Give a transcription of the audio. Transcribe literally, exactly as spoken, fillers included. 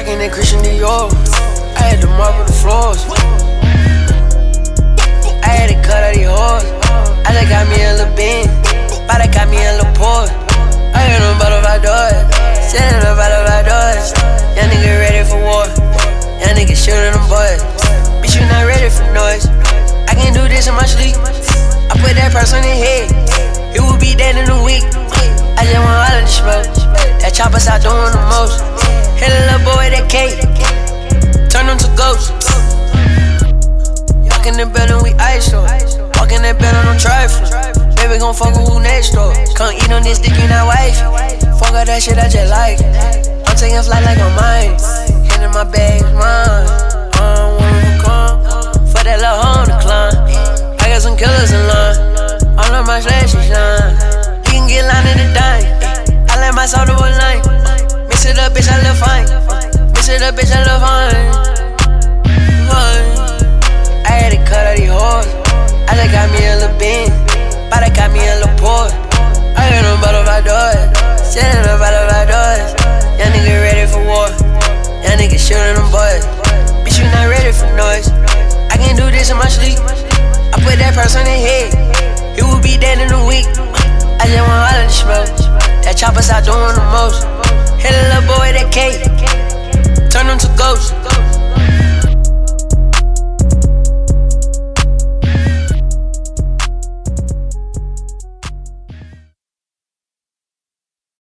Rockin' that Christian Dior. I had to marble the floors. I had to cut out these hoes. I just got me a little bean. But I got me a little port. I heard them butterfly doors. Sitting them butterfly doors. Young nigga ready for war. Young nigga shooting them boys. Bitch, you not ready for noise. I can't do this in my sleep. I put that person in head. He will be dead in a week. I just want all of the smoke. That chopper start doing the most. Hit a little boy with that cake. Turn them to ghosts. Walk in the building, we ice up. Walk in that building, I'm trifling. Baby gon' fuck with who next door. Come eat on this dick, you not wife. Fuck all that shit, I just like it. I'm taking flight like I'm mine. Hand in my bag, mine. I don't wanna come. Fuck that little hoe on the climb. I got some killers in line. All of my slashes shine. You can get line in the dime. I let my soul to a line. Mix it up, bitch, I look fine. Mix it up, bitch, I look fine. Fine. I had to cut out these hoes. I just got me a little bean. But I got me a little port. I heard them butterfly doors. Sitting them butterfly doors. Young nigga ready for war. Young nigga shooting them boys. Bitch, you not ready for noise. I can't do this in my sleep. I put that person in head. He will be dead in a week. I just want all of the smoke. That chopper start doing the most. Hit a little boy with that cake. Turn them to ghosts.